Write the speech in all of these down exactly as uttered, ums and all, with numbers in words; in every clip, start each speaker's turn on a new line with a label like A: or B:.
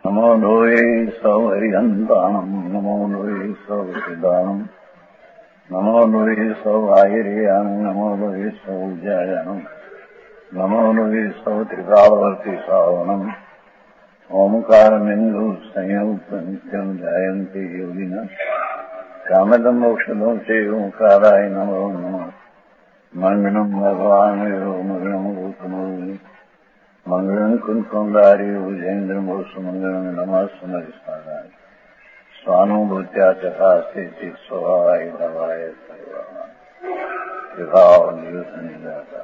A: नमो लोये सौहरिहन्ताणम् नमो लोये सौहृदानम् नमो लोये सौभागिर्यानम् नमो लोये सौज्यायानम् नमो लोये सौत्रिकावर्ति सावनम् ओंकारमिन्दु संयुक्त नित्यम् जायन्ति योगिनः कामदम् मोक्षदम् च ओंकाराय नमो नमः मङ्गलम् भगवान् यो मङ्गलम् गौतमो मंगलम कुंकुमधारी भुजेन्द्र सुमंगलम नमः सुमरिस्मराय स्वानुभूत्या चकास्ते चित स्वभावाय भवाय विभाव नियुत निजाता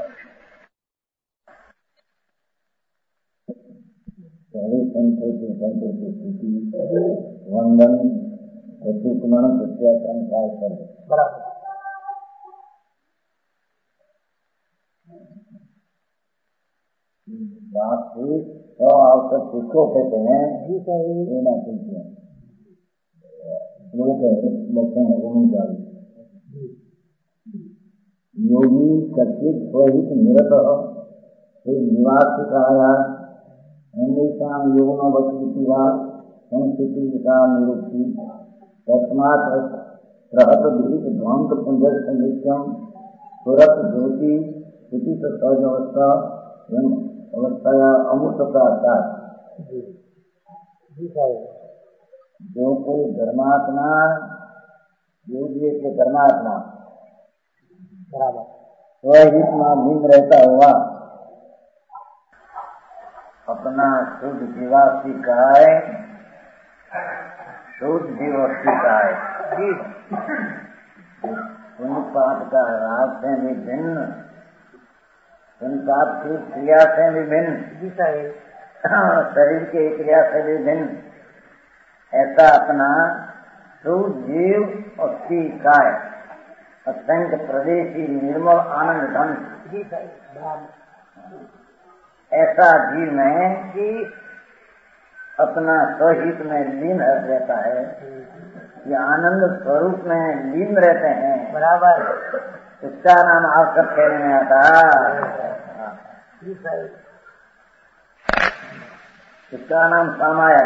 A: सारे संतों के संतों की स्थिति वंदन प्रत्युत्मन प्रत्याक्रम काय कर बराबर वास्तविक तो आवश्यक किसको कहते हैं जी सही लेना कहते हैं लोग लक्षण है उनचालीस योगी सचित स्वहित निरत फिर निवास सिखाया हमेशा योग वस्तु संस्कृति का निरुक्ति तस्मात रहत विदित ध्वंस पुंज संयुक्तम सुरत ज्योति स्थिति सहज अवस्था अवस्था अमृत का आकाश जो कोई धर्मात्मा योगी के धर्मात्मा बराबर स्वहित में लीन रहता हुआ अपना शुद्ध जीवास्ती काय शुद्ध जीवास्ती काय पुण्य पाप का राग से भी भिन्न संताप की क्रिया से विभिन्न शरीर के क्रिया से विभिन्न ऐसा अपना शुद्ध जीव और सी काय असंख्य प्रदेशी निर्मल आनंद धन ऐसा जीव में कि अपना स्वहित में लीन रहता है ये आनंद स्वरूप में लीन रहते हैं बराबर इसका नाम आवश्यक कहने में आता इसका नाम सामायन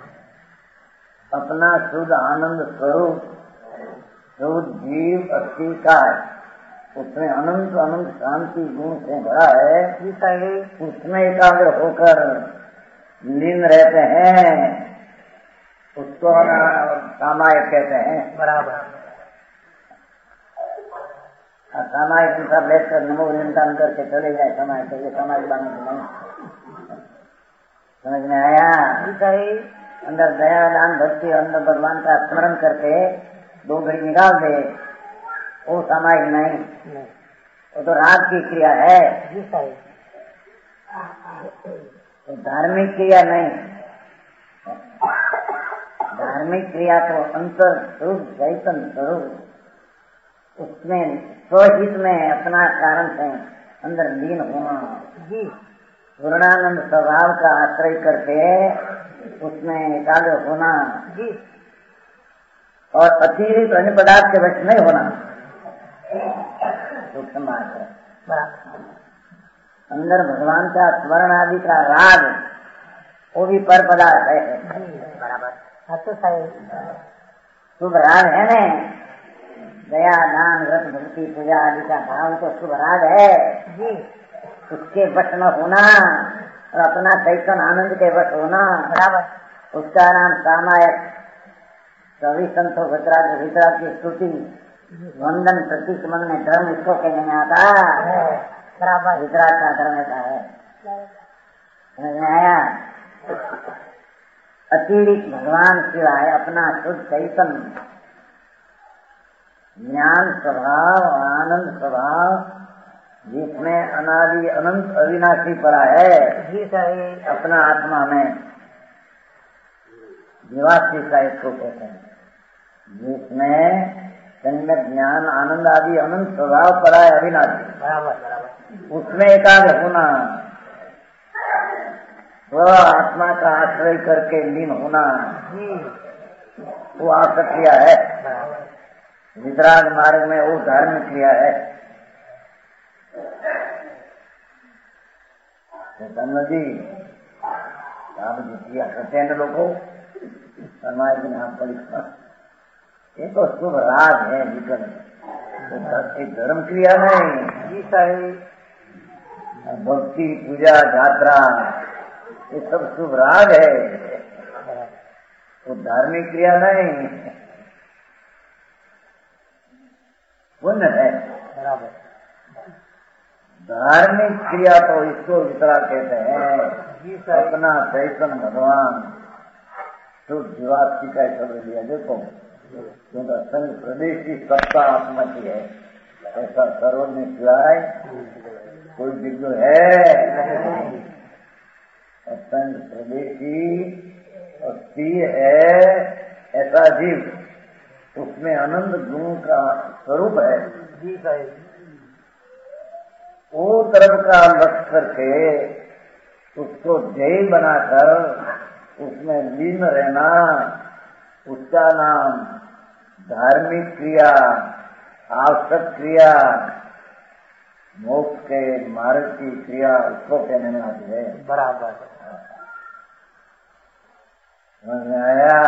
A: अपना शुद्ध आनंद स्वरूप शुद्ध जीव अस्थि का है उसमें अनंत अनंत शांति गुण से भरा है उसमें एकाग्र होकर लीन रहते हैं उसको सामायिक कहते हैं बराबर सामायिक अनुसार बैठकर नमो निंदन करके चले जाए समाज के लिए समाज बांधने की नहीं समझ में आया सही अंदर दया दान भक्ति अंदर भगवान का स्मरण करके दो घड़ी निकाल दे वो सामायिक नहीं वो तो राग की क्रिया है तो धार्मिक क्रिया नहीं धार्मिक क्रिया तो अंतर शुद्ध चैतन्य स्वरूप उसमें स्वहित में अपना कारण से अंदर लीन होना जी पूर्णानंद स्वभाव का आश्रय करके उसमें एकाग्र होना जी और अतिरिक्त अन्य पदार्थ के वश नहीं होना अंदर भगवान का स्मरण आदि का राग वो भी पर पदार्थ है बराबर शुभ राग है न दया दान व्रत भक्ति पूजा आदि का भाव तो शुभ राग है जी उसके वश में होना और अपना चैतन्य आनंद के वश होना बराबर उसका नाम सामायक सभी संतों वितराग वितराग की स्तुति वंदन प्रतिक्रमण में धर्म इसको कहने में आता बराबर वितराग का धर्म ऐसा है समझ में आया अतिरिक्त भगवान सिवाय अपना शुद्ध चैतन्य ज्ञान स्वभाव आनंद स्वभाव जिसमें अनादि अनंत अविनाशी पड़ा है जी सही अपना आत्मा में निवासी का इसको कहते हैं जिसमें संगत ज्ञान आनंद आदि अनंत स्वभाव पड़ा है अविनाशी बराबर बराबर उसमें एकाग्र होना वह आत्मा का आश्रय करके लीन होना जी वो आवश्यक क्रिया है वितराग मार्ग में वो धार्मिक क्रिया है समझी आप जितिया करते हैं लोगों हमारे यहाँ परीक्षा ये तो शुभ राग है जीवन एक धर्म क्रिया नहीं
B: जी सही
A: भक्ति पूजा यात्रा ये सब शुभ राग है वो धार्मिक क्रिया नहीं पुण्य है
B: बराबर।
A: धार्मिक क्रिया तो इसको वितरा कहते हैं अपना चैतन्य भगवान शुद्ध जीवात्मी का शब्द लिया देखो क्योंकि संघ प्रदेश की सत्ता आत्मा की है ऐसा सर्वज्ञ सिवाय कोई दिव्य है संघ प्रदेश की अस्थि है ऐसा जीव उसमें आनंद गुण का स्वरूप है
B: जी सही
A: वो तरफ का लक्ष्य करके उसको ध्येय बनाकर उसमें लीन रहना उसका नाम धार्मिक क्रिया आवश्यक क्रिया मोक्ष के मार्ग की क्रिया उसको कहने में आती है
B: बराबर।
A: समझ में आया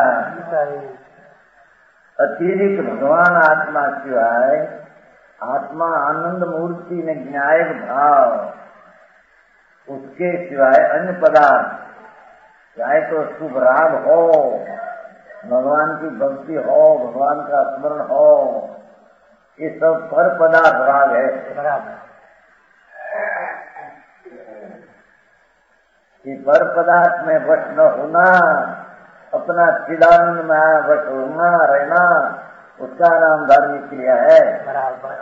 A: अतिरिक्त भगवान आत्मा सिवाय आत्मा आनंद मूर्ति में न्यायिक भाव उसके सिवाय अन्य पदार्थ चाहे तो शुभ राग हो भगवान की भक्ति हो भगवान का स्मरण हो ये सब पर पदार्थ राग है
B: बराबर।
A: कि पर पदार्थ में वश न होना अपना चिदानंद में वश होना रहना उसका नाम धार्मिक क्रिया है
B: बराबर।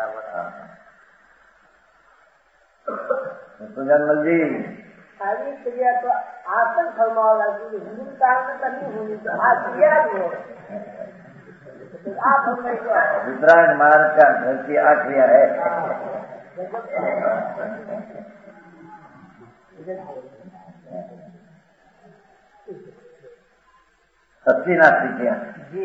A: तो जनमल जी
B: धार्मिक क्रिया तो आसन फरमाओ हिंदुस्तान में तो नहीं होनी तो आज क्रिया हो आप
A: वितराग मार्ग का घर की आ क्रिया है सत्यनाथी किया
B: जी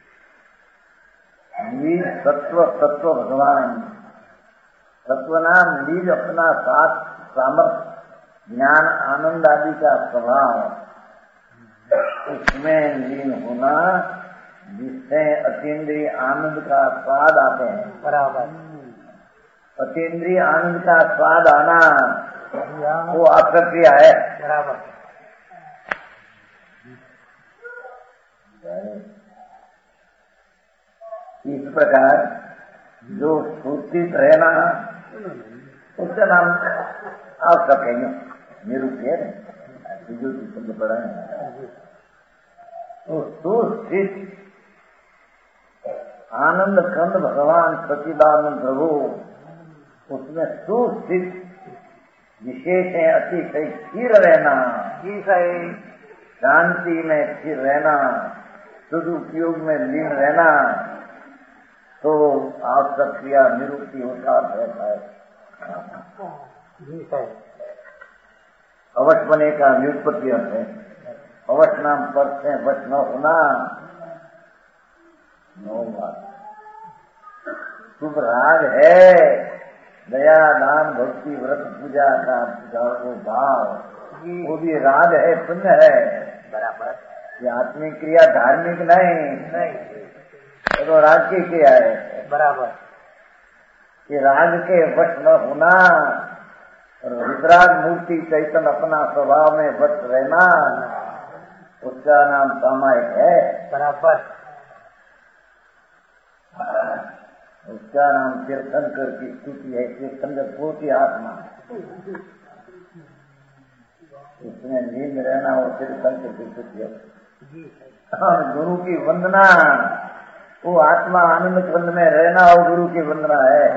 A: लील सत्व सत्व भगवान सत्व नाम लील अपना साथ सामर्थ्य ज्ञान आनंद आदि का स्वभाव उसमें लीन होना जिससे अतीन्द्रिय आनंद का स्वाद आते हैं
B: बराबर।
A: अतीन्द्रिय आनंद का स्वाद आना वो अप्रक्रिया है
B: बराबर।
A: इस प्रकार जो सूचित रहना उसका नाम आप सब कहेंगे निरूपी है जो शब्द पढ़ा है तो सुस्थित आनंद खंड भगवान सचिदानंद प्रभु उसमें सुस्थित विशेष है अतिशय स्थिर रहना
B: जी सही
A: शांति में स्थिर रहना सदुपयोग में लीन रहना तो आवश्यक क्रिया निरूपी होता रहता है
B: जी सही।
A: अवश्य बने का व्युत्पत्ति अर्थ है अवश्य नाम पर से वश न होना नौ बात शुभ राग है दया दान भक्ति व्रत पूजा का वो भाव वो भी राग है पुण्य है
B: बराबर।
A: ये आत्मिक क्रिया धार्मिक नहीं
B: नहीं
A: तो राग की क्रिया है
B: बराबर।
A: ये राग के वश न होना और वितराग मूर्ति चैतन्य अपना स्वभाव में वश रहना उसका नाम सामायिक है
B: बराबर।
A: उसका नाम तीर्थंकर की स्तुति है तीर्थंकर कोटि आत्मा उसमें नींद रहना वो तीर्थंकर की स्तुति है और गुरु की वंदना वो आत्मा आनंद कुंड में रहना वो गुरु की वंदना है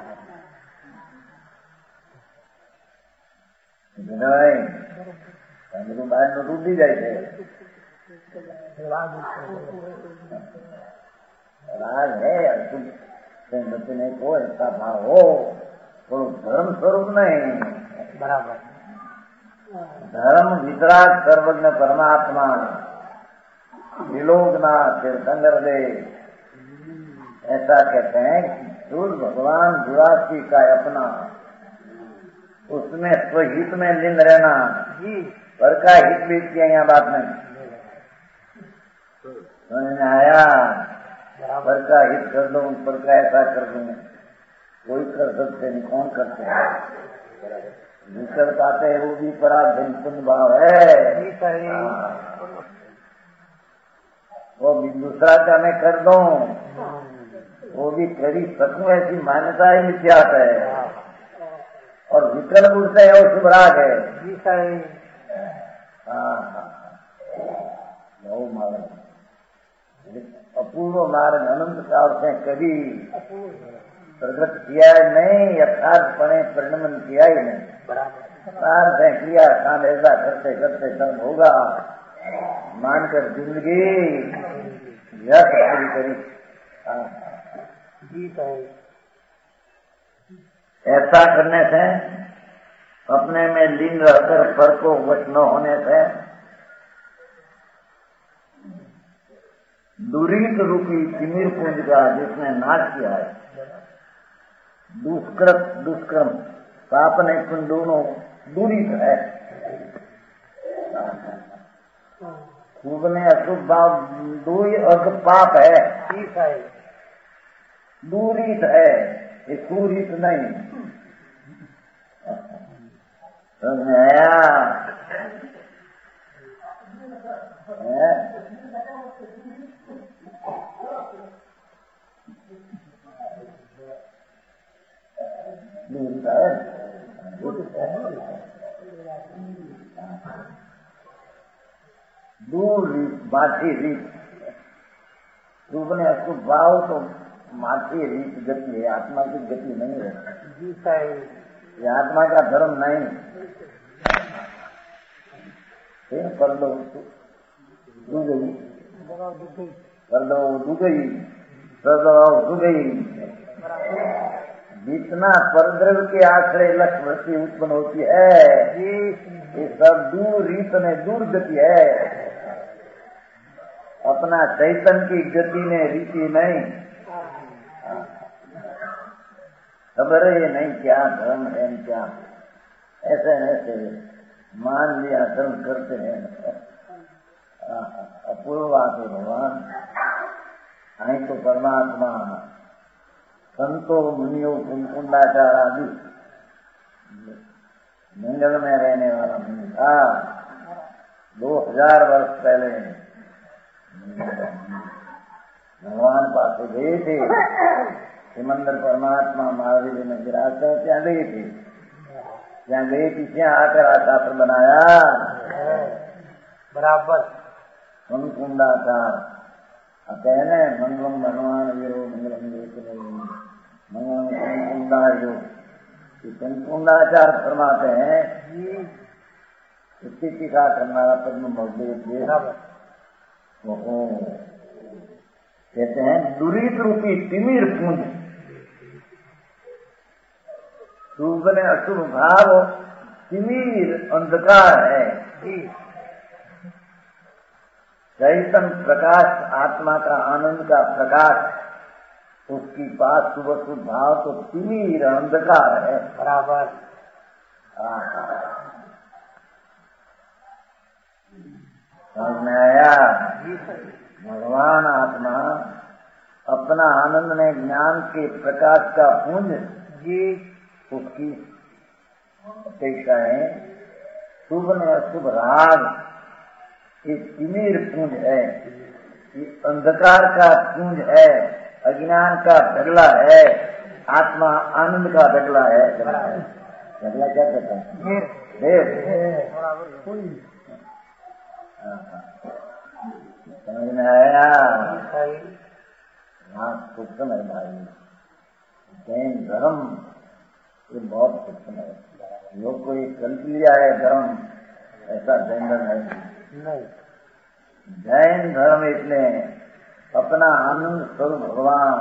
A: बाहर में डूबी जाए राग है बचने को ऐसा भाव हो तो धर्म स्वरूप नहीं
B: बराबर।
A: धर्म वितराग सर्वज्ञ परमात्मा विलोकनाथ तीर्थंकर दे ऐसा कहते हैं कि सूर्य भगवान जुरासी का अपना उसमें स्वहित में लीन रहना
B: जी
A: पर का हित भी किया यहाँ बात नहीं समझ में आया। पर का हित कर दो, पर का ऐसा कर दूं, कोई कर सकते नहीं, कौन करते हैं? जो कर पाते हैं वो भी पराधीन भाव है। वो भी दूसरा का मैं कर दूं, वो भी करी सकूं, ऐसी मान्यता ही मिथ्यात है। और विकल्प उठते है वो शुभ राग है। हाँ बहुत मार्ग अपूर्व मार्ग अनंत काल से कभी प्रकट किया है नहीं, यथार्थपणे परिणमन किया ही नहीं। सार से किया काम ऐसा करते करते कर्म होगा मानकर जिंदगी व्यर्थ पूरी करी। ऐसा करने से अपने में लीन रहकर पर को वश न होने से दुरीत रूपी तिमिर पुंज का जिसने नाश किया है, दुष्कृत दुष्कर्म पाप ने पुण्य दोनों दूरित है। खूब ने अशुभ भाव दूरी अर्थ पाप है, दूरित है, ये सूरित नहीं। समझ में आया? दूर रीत माठी रीत रूप ने अशुभ भाव तो माठी रीत गति है, आत्मा की गति नहीं है। ये आत्मा का धर्म नहीं। कर लो डू गई, कर लो डू गई, कर दो डू गई। जितना परद्रव्य के आश्रय लक्ष्य वृत्ति उत्पन्न होती है ये सब दूर रीत ने दूर गति है। अपना चैतन्य की गति ने रीति नहीं। खबर है ये नहीं क्या धर्म है क्या, ऐसे ऐसे मान लिया धर्म करते हैं। अपूर्व बात है भगवान। आई तो परमात्मा संतों मुनियों कुंकुंडाचार आदि मंगल में रहने वाला मुनि था। दो हजार वर्ष पहले भगवान पास गए थे, सिमंदर परमात्मा महावीर में गिराकर क्या गए थे, क्या गए पीछे आकर आशास्त्र बनाया बराबर कुंकुंडाचार। कहने मंगलम भगवान वीरो मंगलम मंगलम कुंकुंडायो, कुंकुंडाचार फरमाते हैं इसकी टीका करना पद्म मौजूद कहते हैं दुरीत रूपी तिमिर पुंज शुभ ने अशुभ भाव तिमिर अंधकार है। चैतन्य प्रकाश आत्मा का आनंद का प्रकाश, उसकी पास शुभ शुभ भाव तो तिमिर अंधकार है बराबर। समझ में आया? भगवान आत्मा अपना आनंद ने ज्ञान के प्रकाश का पुंज जी उसकी अपेक्षा है। शुभ ने अशुभ राग ये तिमिर पुंज है, ये अंधकार का पुंज है, अज्ञान का ढगला है, आत्मा आनंद का ढगला है। ढगला क्या कहते हैं? देव। समझ में आया? हाँ सूक्ष्म है भाई। जैन धर्म ये बहुत सूक्ष्म है। लोग को ये कल्प लिया है धर्म, ऐसा जैन धर्म है नहीं। जैन धर्म इसने अपना आनंद स्वरूप भगवान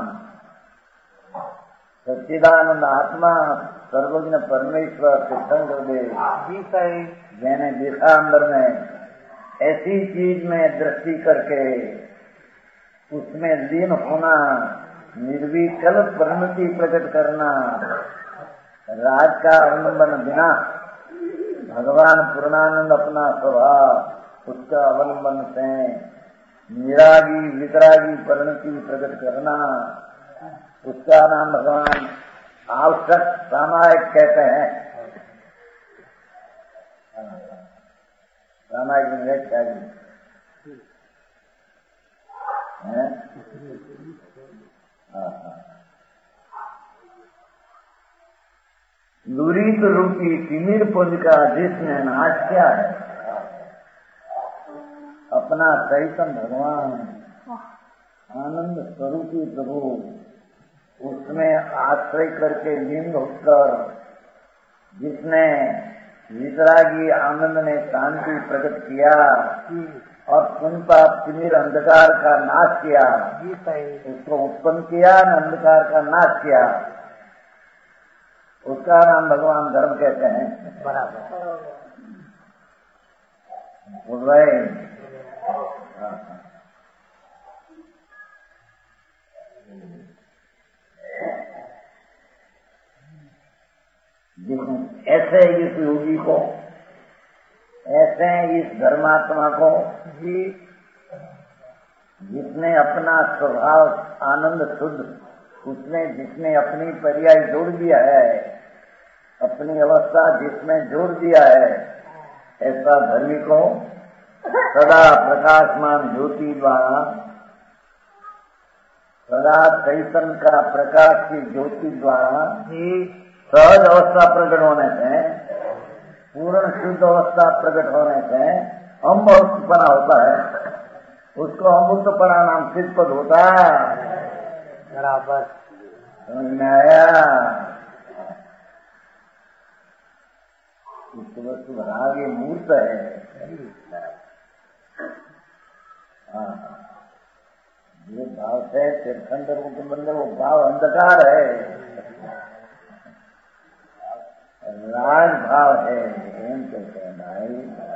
A: सच्चिदानंद आत्मा सर्वज्ञ परमेश्वर तीर्थंकर देव मैंने देखा अंदर में ऐसी चीज में दृष्टि करके उसमें लीन होना, निर्विकल्प परिणति प्रकट करना, राज का अवलंबन बिना
C: भगवान पूर्णानंद अपना स्वभाव उसका अवलंबन से निरागी वितरागी परिणति प्रकट करना, उसका नाम भगवान आवश्यक सामायिक कहते हैं। सामायिक निवेश चाहिए लूरित रूपी तिमिर पुंज का जिसने नाश किया है, अपना चैतन्य भगवान आनंद स्वरूपी प्रभु उसमें आश्रय करके लिंग होकर जिसने वितरागी आनंद में शांति प्रकट किया और पुनः तिमिर अंधकार का नाश किया, उसको उत्पन्न किया न अंधकार का नाश किया, उसका नाम भगवान धर्म कहते हैं। बराबर बोल रहे। ऐसे इस योगी को, ऐसे इस धर्मात्मा को जी जिसने अपना स्वभाव आनंद शुद्ध उसने जिसने अपनी पर्याय जोड़ दिया है, अपनी अवस्था जिसमें जोड़ दिया है, ऐसा धर्मी को सदा प्रकाशमान ज्योति द्वारा, सदा चैतन्य का प्रकाश की ज्योति द्वारा सहज अवस्था प्रकट होने से, पूर्ण शुद्ध अवस्था प्रकट होने से अमृतपना होता है, उसको अमृतपना नाम सिद्धपद होता है। बराबर समझ में आया। वस्तु राग ये मूर्त है। हाँ, ये भाव से तीर्थंकर को बंदर वो भाव अंधकार है, राग भाव है। एम कहते हैं भाई,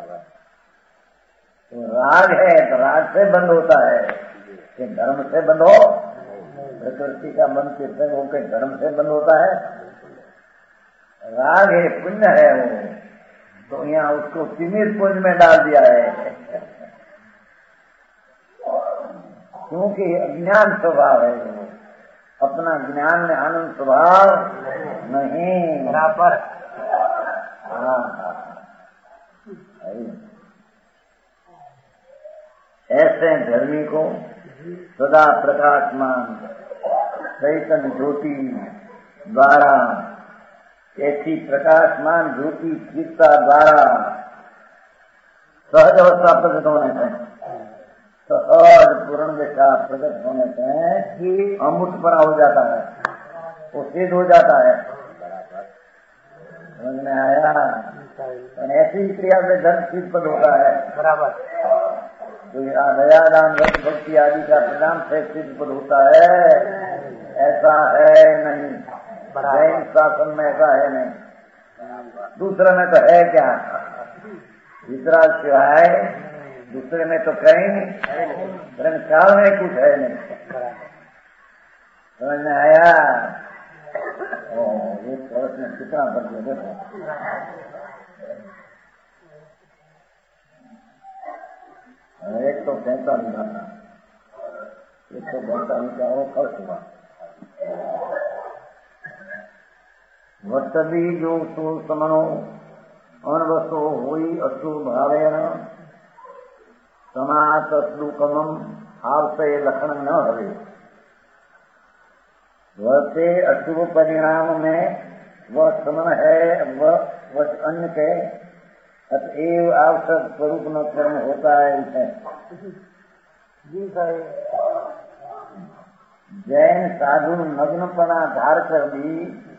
C: तो राग है तो राग से बंद होता है कि धर्म से बंद हो। प्रकृति का मन कीर्तन होकर धर्म से बंद होता है। राग है, पुण्य है वो, तो यहाँ उसको तिमिर पुंज में डाल दिया है, क्योंकि अज्ञान स्वभाव है वो, अपना ज्ञान में आनंद स्वभाव नहीं। बराबर। हाँ, ऐसे धर्मी को सदा प्रकाशमान चैतन्य ज्योति द्वारा, ऐसी प्रकाशमान ज्योति चित्ता द्वारा सहज अवस्था प्रकट होने से, सहज पूर्ण दशा प्रकट होने से अमृतपना हो जाता है, वो सिद्ध हो जाता है। समझ में आया। ऐसी क्रिया से धर्म सिद्धपद होता है। बराबर। तो दया दान भक्ति आदि का परिणाम से सिद्धपद होता है, ऐसा है नहीं। जैन शासन में ऐसा है नहीं। दूसरे में तो है क्या, तीसरा सिवाय दूसरे में तो कहीं नहीं, काल में कुछ है नहीं। समझ में आया। ये प्रश्न कितना बदले देखो, एक सौ पैंतालीस का एक सौ पैंतालीस का वो खर्च हुआ। वत्तभी जो सो समनो अनवसो हुई अशु भावेन समात श्लोकम आवश्य लक्षण न हवे। वैसे अशुभ परिणाम में वह समन है, वह अन्य के अतएव आवश्यक स्वरूप न कर्म होता है। इसे जैन साधु नग्नपना धार कर भी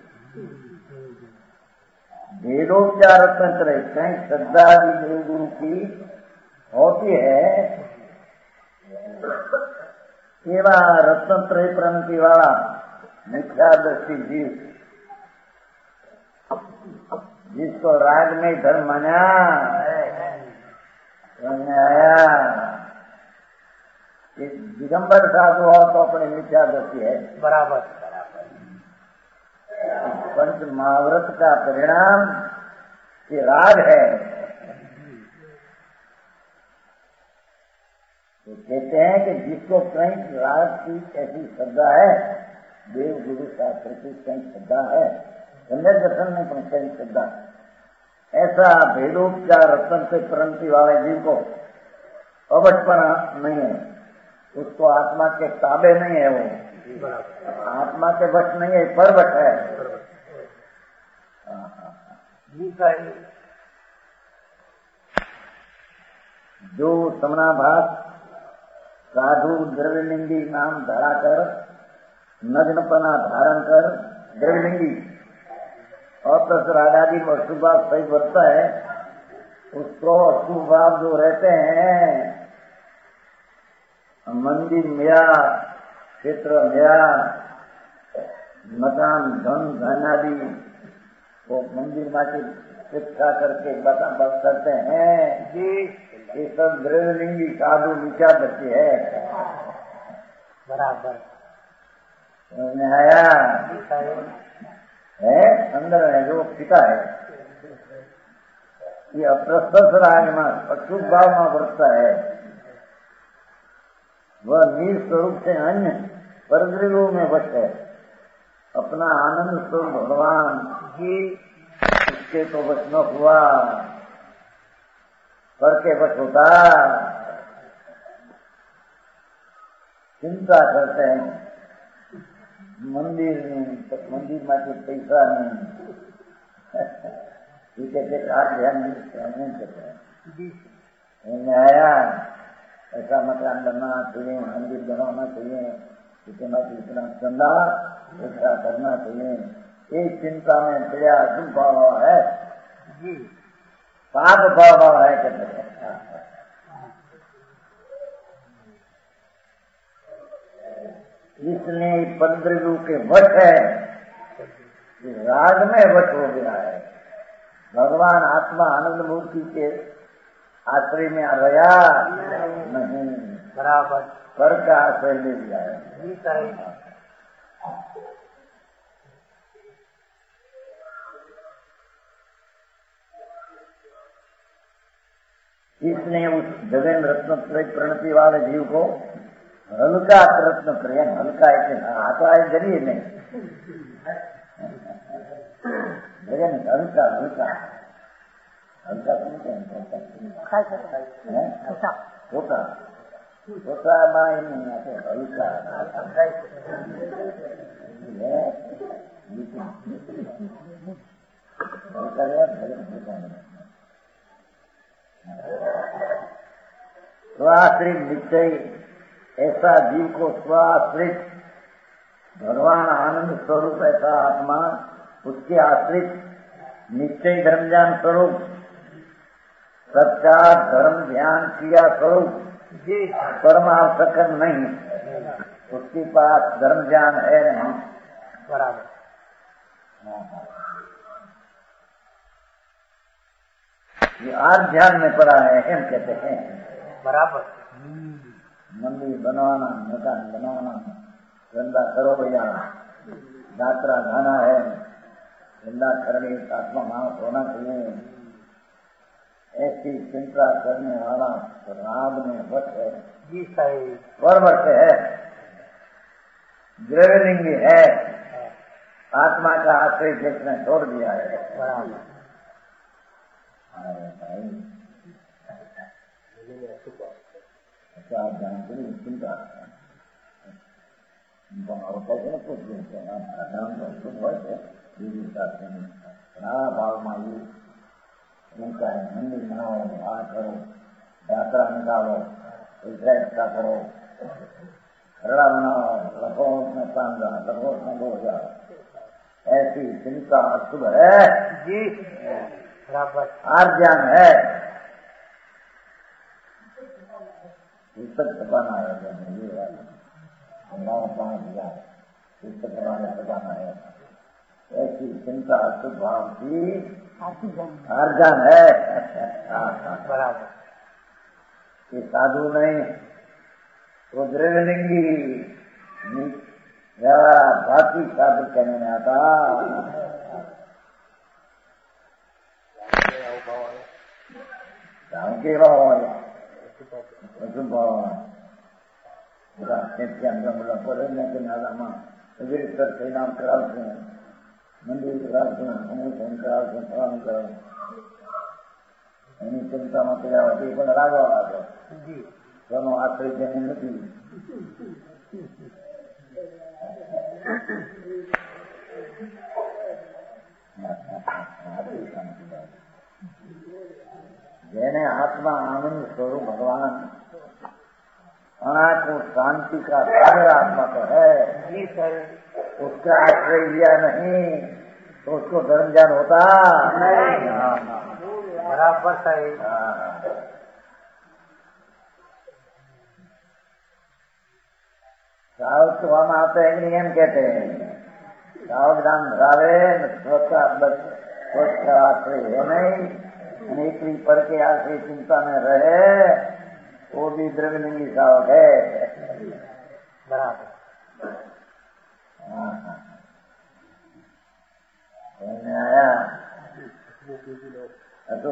C: वेदोपचार तंत्र कहीं श्रद्धा भी गुरु की होती है, केवल रत्न त्रय प्रणति वाला मिथ्या दृष्टि जीव, जिसको राग में धर्म माना, समझ में आया। दिगंबर साधु हो तो अपने मिथ्या दृष्टि है। बराबर। पंच महाव्रत का परिणाम ये राग है। तो कहते हैं कि जिसको कहीं राग की ऐसी श्रद्धा है, देव गुरु शास्त्र की कहीं श्रद्धा है, संजय दर्शन में कहीं श्रद्धा, ऐसा भेदोपचार रत्न से प्रणति वाले जीव को अवटपना नहीं है, उसको आत्मा के ताबे नहीं है, वो आत्मा के वश नहीं है, परवश है। जो समनाभास साधु द्रव्यलिंगी नाम धराकर नग्नपना धारण कर द्रव्यलिंगी और रागादि अशुभाव सही बढ़ता है, उसको अशुभाव जो रहते हैं, मंदिर मेरा, क्षेत्र मेरा, मकान धन धन आदि वो मंदिर में की शिक्षा करके बता बस करते हैं जी, ये सब द्रव्यलिंगी साधु नीचा बच्चे है।
B: बराबर
C: आया है अंदर है जो पिता है, ये अप्रस्थ राग में अशुभ भाव में बढ़ता है, वह नील स्वरूप से अन्य परद्रव्यों में वश है। अपना आनंद स्वरूप भगवान जी उसके तो वश न हुआ, पर के वश होता। चिंता करते हैं मंदिर में, मंदिर में कुछ पैसा नहीं, ठीक है, आज ध्यान नहीं करते हैं। आया ऐसा मकान बनना चाहिए, मंदिर बनाना चाहिए, इतना इतना चंदा ऐसा करना चाहिए, एक चिंता में पड़ा दुख भाव है जी, पाप भाव है कहते हैं। इसलिए पंद्रह के वश है, राग में वश हो गया है। भगवान आत्मा आनंद मूर्ति के आश्रय में रहा नहीं,
B: बराबर
C: पर का आश्रय ले लिया है। इसलिए उस जगन रत्न प्रणति वाले जीव को हल्का रत्न प्रेम, हल्का ऐसे आता है जरिए नहीं, जगन हल्का हल्का हल्का समझते हैं, छोटा छोटा माई नहीं आते, हल्का हल्का स्वाश्रित निश्चय, ऐसा जीव को स्वाश्रित भगवान आनंद स्वरूप ऐसा आत्मा, उसके आश्रित निश्चय धर्म ज्ञान स्वरूप, सच्चा धर्म ध्यान क्रिया स्वरूप परमार्थ नहीं, उसके पास धर्म ज्ञान है नहीं।
B: बराबर
C: ये आर ध्यान में पड़ा है, हम कहते हैं।
B: बराबर
C: मंदिर बनवाना, मकान बनवाना, धंधा करो भैया, यात्रा जाना है, धंधा करने आत्मा मानस होना चाहिए, ऐसी चिंता करने वाला राग में वश है
B: जी, सही
C: परवश है, द्रव्यलिंगी है, आत्मा का आश्रय देखने छोड़ दिया है।
B: बराबर
C: अच्छा आप जानते नहीं, चिंता कैसे कुछ देते हैं भाव मांगी, उनका मंदिर बनाओ, आ करो, यात्रा निकालो, इतना करो, खरड़ा बनाओ, लखो में सांगा, लखो में दो हजार, ऐसी चिंता अशुभ है
B: जी,
C: आर्जन है। पुस्तक छपाना है, पाँच हजार पुस्तक छपाना है, ऐसी चिंता अशुभ भाव की आर्जन है।
B: बराबर
C: ये साधु नहीं, वो द्रव्यलिंगी या बाकी साधु कहने में आता। કેવા હોય અશુભ ભાવ પડે કે નાદામાં અવિરત પરિણામ કરાવશું, મંદિર કરાવશું, અનુસંધાન કરાવશું, ફળાનું કરાવશું, એની ચિંતામાં કર્યા એ પણ રાગવા લાગે. તેનો આશ્રય જેને નથી. જેने आत्मा आनंद स्वरूप भगवान अनात्म शांति का सागर आत्मा तो है, उसका आश्रय लिया नहीं तो उसको धर्म ज्ञान होता
B: बराबर सही.
C: सावधान आते हैं नियम कहते हैं, सावधान धरावे स्वच्छ आश्रय है नहीं, अनेकरी पर के आश्रय चिंता में रहे वो भी द्रव्यलिंगी सावक है.
B: बराबर.
C: आया तो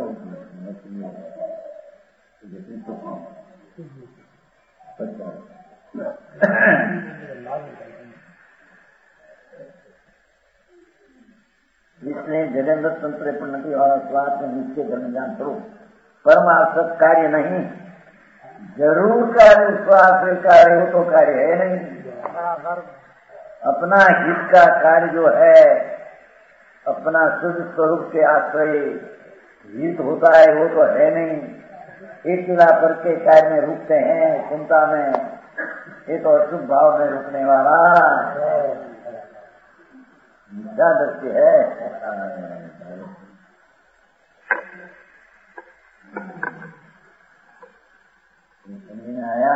C: इसलिए जगन्नाथ तंत्र प्रणति और स्वार्थ में नित्य धर्म ज्ञान स्वरूप परमार्थक कार्य नहीं, जरूर कार्य उसको आश्रय कार्य हो तो कार्य है नहीं. अपना हित का कार्य जो है अपना शुद्ध स्वरूप के आश्रय हित होता है वो तो है नहीं. एक किला पर के कार्य में रुकते हैं चिंता में, ये तो अशुभ भाव में रुकने वाला मिथ्या दृष्टि है. समझ में आया?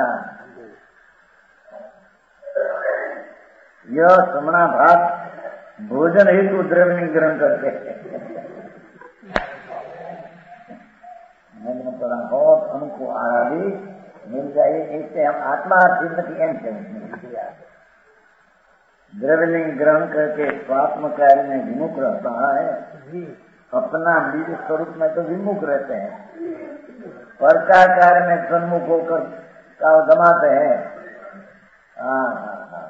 C: यह समणा भात भोजन हेतु द्रव्य ग्रहण करते हैं. पड़ा बहुत हमको आदि मिल जाए इससे हम आत्मा चिन्ह की एम से द्रव्यलिंग ग्रहण करके स्वात्म कार्य में विमुख रहता है. अपना बीज स्वरूप में तो विमुख रहते हैं, पर का कार्य में सन्मुख होकर काल गमाते हैं. हाँ हाँ हाँ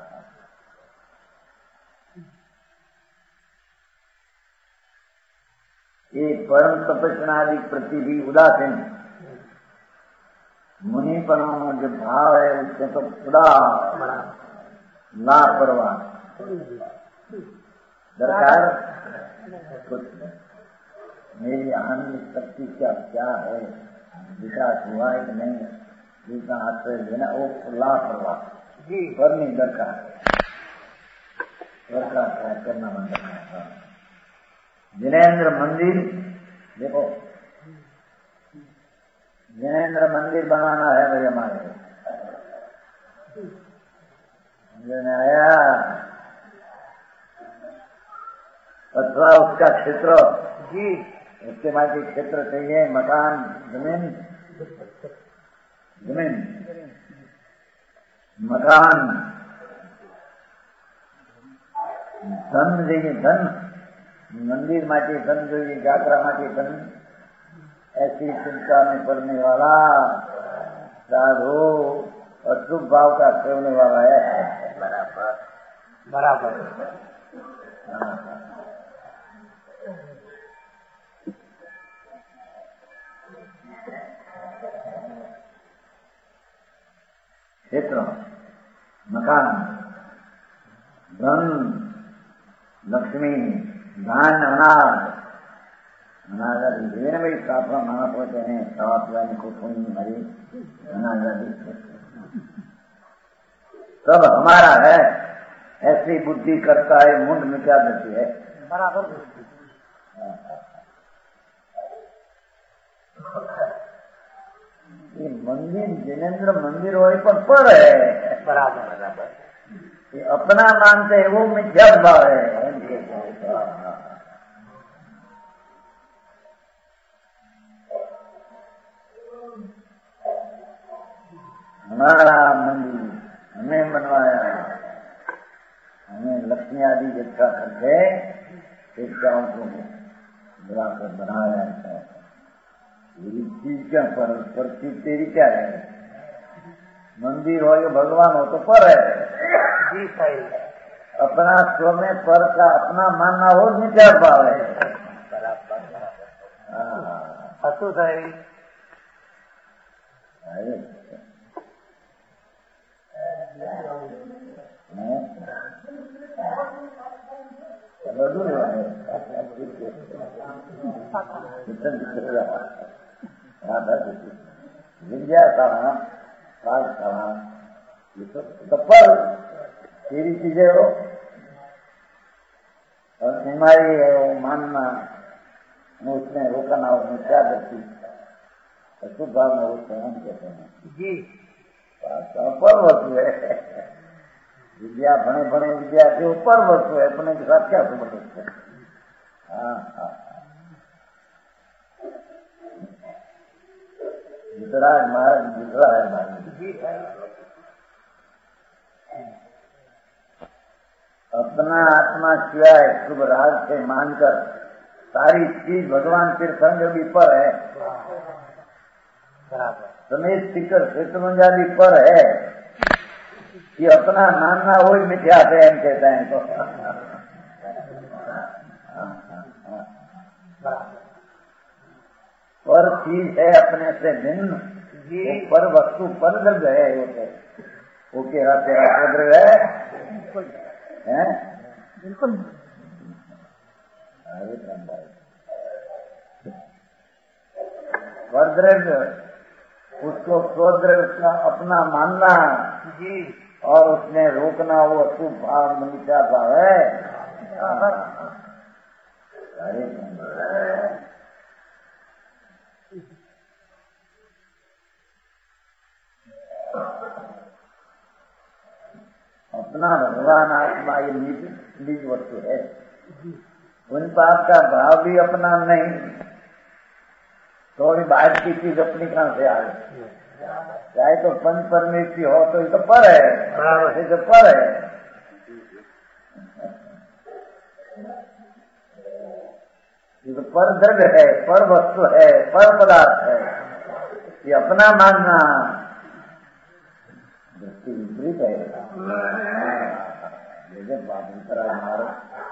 C: ये परम तपस्यादि प्रति भी उदासीन मुनिपना में जो भाव है उससे तो उड़ा लापरवाह दरकार कुछ मेरी आनंद शक्ति क्या क्या है, विकास हुआ है कि नहीं, जिसका आश्रय लेना वो लापरवाह पर नहीं दरकार दरकार क्या करना मन दरकार. जिनेन्द्र मंदिर देखो, जिनेन्द्र मंदिर बनाना है भाई हमारे आया, अथवा उसका क्षेत्र जी उसके बाद क्षेत्र चाहिए, मकान जमीन जमीन मकान धन चाहिए, धन मंदिर माटी धन જોઈએ, यात्रा माटी धन, ऐसी चिंता में पड़ने वाला साधु अशुभ भाव का सेवने वाला है. बराबर
B: बराबर.
C: क्षेत्र मकान धन लक्ष्मी धान अनाज अनाज आदि जितने भी स्थापना माना पड़ते हैं सवा पुरानी कुसुम हरी अनाज आदि सब हमारा है. ऐसी बुद्धि करता है मुंड में क्या देती है.
B: बराबर.
C: ये मंदिर जिनेन्द्र मंदिर हो पर पर है.
B: बराबर बराबर.
C: ये अपना मानते हैं वो मिथ्या भाव है. हमारा मंदिर हमें बनवाया, हमें लक्ष्मी आदि इकट्ठा करके शिक्षाओं को बुलाकर बनाया जाता है. चीज क्या पर, पर चीज तेरी क्या है? मंदिर हो या भगवान हो तो पर है
B: जी सही।
C: अपना स्व में पर का अपना मानना हो मिथ्या भाव है।
B: हसू सही
C: विद्या का काल का ये तो पर तेरी चीजें हो और बीमारी है वो मानना उसमें रोकना हो मिथ्या दृष्टि अशुभ भाव में वो स्वयं कहते हैं
B: जी।
C: पर वस्तु है विद्या बने बने विद्यार्थी ऊपर वस्तु है अपने के साथ क्या समझ सकते हैं? हाँ हाँ जितना महाराज दूसरा है महाराज अपना आत्मा सिवाय शुभ राग से मानकर सारी चीज भगवान तीर्थंग भी पर है समेत शिखर शेषमंजाली पर है कि अपना मानना वही मिथ्या है हम कहते हैं तो पर चीज है अपने से भिन्न पर वस्तु पर द्रव्य है वो वो केरा तेरा द्रव्य है
B: बिल्कुल।
C: अरे स्वद्रव्य उसको स्वद्रव्य का अपना मानना
B: जी
C: और उसमें रोकना वो अशुभ भाव मिथ्या भाव है। अरे अपना भगवान आत्मा ये निज निज वस्तु है उन पाप का भाव भी अपना नहीं तो भी बाहर की चीज अपनी कहां से आ गई? चाहे तो पंच परमेश्वरी हो तो ये तो पर है ये तो पर है ये तो पर द्रव्य है पर वस्तु है पर पदार्थ है ये अपना मानना दृष्टि विपरीत है। जैसे बाबूतरा मारो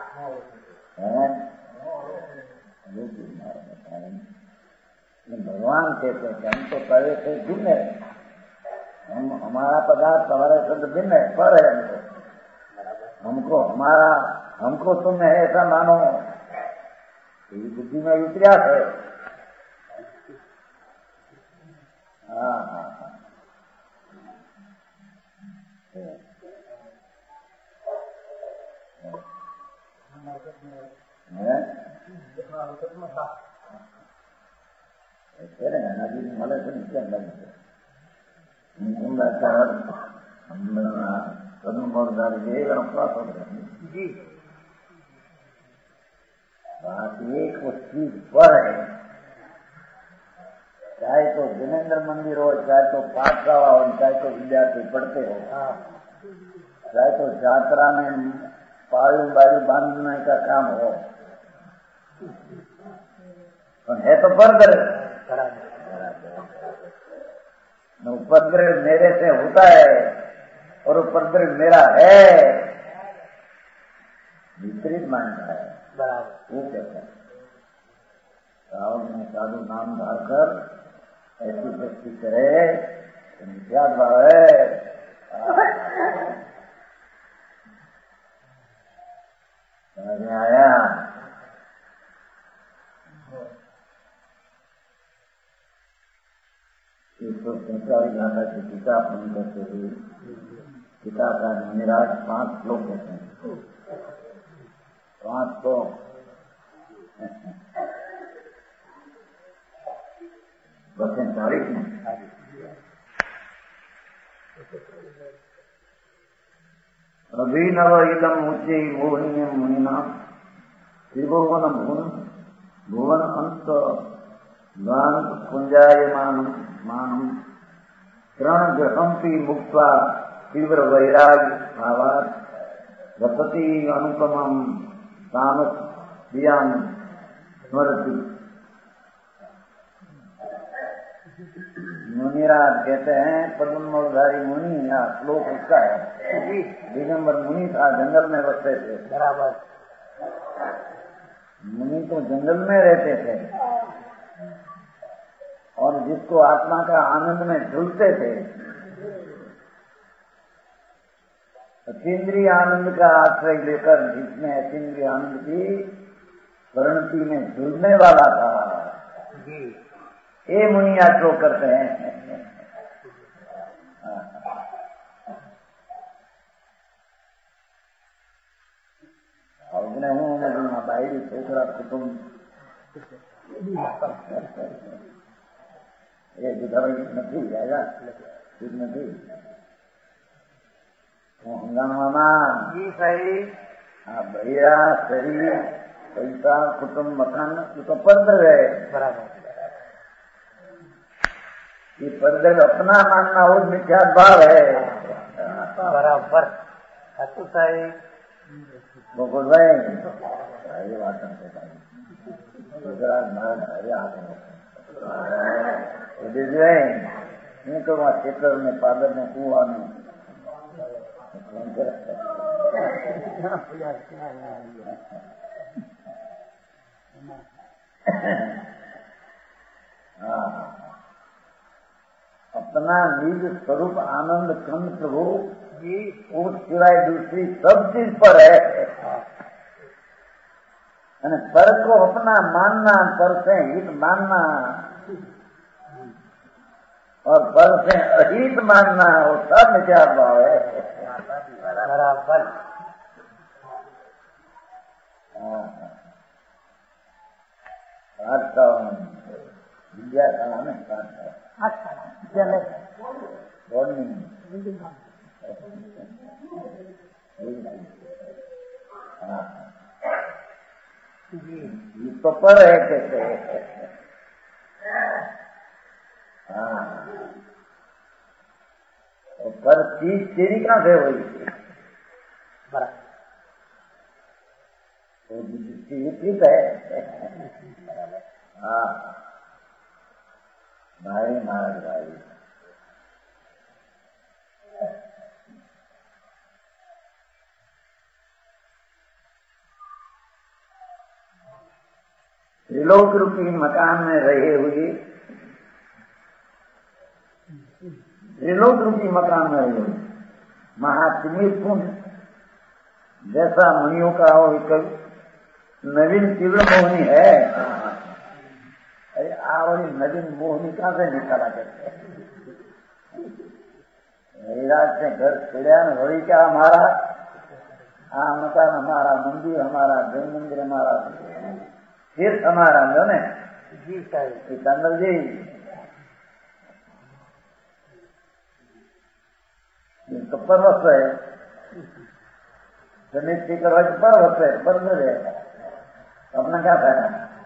C: भगवान कहते हैं कि हम तो पहले से भिन्न है हम हमारा पदार्थ हमारे शब्द भिन्न है पर है हमको हमको हमारा हमको तुम है ऐसा मानो ये बुद्धि में विपर्यास है। हाँ हाँ हाँ नदी मले से नीचे अंदर
B: जी
C: बात एक वो चीज पर है चाहे तो जिनेन्द्र मंदिर हो चाहे तो पाठशाला हो चाहे तो विद्यार्थी पढ़ते हो चाहे तो यात्रा में पायु बायु बांधने का काम हो तो है तो परद्रव्य उपद्रव मेरे से होता है और उपद्रव मेरा है विपरीत मानता है बराबर वो कहता है रावण में साधु नाम धारकर ऐसी वृत्ति करे तो मिथ्या भाव है। समझ में आया? एक सौ पैंतालीस घंटा की टीका अपनी करते हुए पिता का निराश पांच श्लोक होते हैं पांच सौ पैंतालीस में अभिनव इदम उच्चे मोहिनी मुनिना त्रिभुवन भुवन भुवन अंत गान कुंजायमान मानम त्रण ग्रहंपी मुक्त्वा तीव्र वैराग भावात् गपति अनुपमम तामस दियाम स्मरति। मुनिराज कहते हैं पद्मधारी मुनि, यहाँ श्लोक उसका है। दिगंबर मुनि था, जंगल में बसते थे।
A: बराबर।
C: मुनि तो जंगल में रहते थे और जिसको आत्मा का आनंद में झूलते थे, अतीन्द्रिय आनंद का आश्रय लेकर जिसमें अतीन्द्रिय आनंद की परिणति में झूलने वाला था, ये मुनिया जो करते हैं। और हूँ मैं बाहरी छोकरा कुटुंब ये बुधाई नहीं जाएगा, ठीक नहीं हंगामा
A: जी सही।
C: हाँ भैया शरीर पैसा कुटुंब मकान तो पर्दर है।
A: बराबर।
C: ये पर्दर अपना मानना और मिथ्या भाव है।
A: बराबर। तो सही
C: बोल भाई ये बात गुजरात હું કહું આ ખેતર ને પાદર ને કુવાનું अपना निज स्वरूप आनंद कंद प्रभु उस सिवाय दूसरी सब चीज पर है। पर को अपना मानना, पर से हित मानना और पर से अहित मानना, वो सब विचार भाव है।
A: बराबर।
C: आज का विद्या का हमें मॉर्निंग तो पर है कैसे? हाँ, पर चीज तेरी कहाँ से हुई? तो ठीक है। हाँ भाई महाराज भाई त्रिलोक रूपी मकान में रहे हुए, त्रिलोक रूपी मकान में रहे हुए महात्मी पुण्य जैसा मुनियों का हो एक नवीन तीव्र मोहनी है। अरे आवड़ी नवीन मोहनी कहाँ से निकाला करते? हरिराज से घर छिड़िया न वही क्या हमारा हाँ मकान हमारा, मंदिर हमारा, जैन मंदिर हमारा, तीर्थ हमारा जो ने
A: जी सर
C: चंदल जी तो पर्वत है सुनिश्चित करवा पर्वत है पर्वत है अपना क्या फायदा?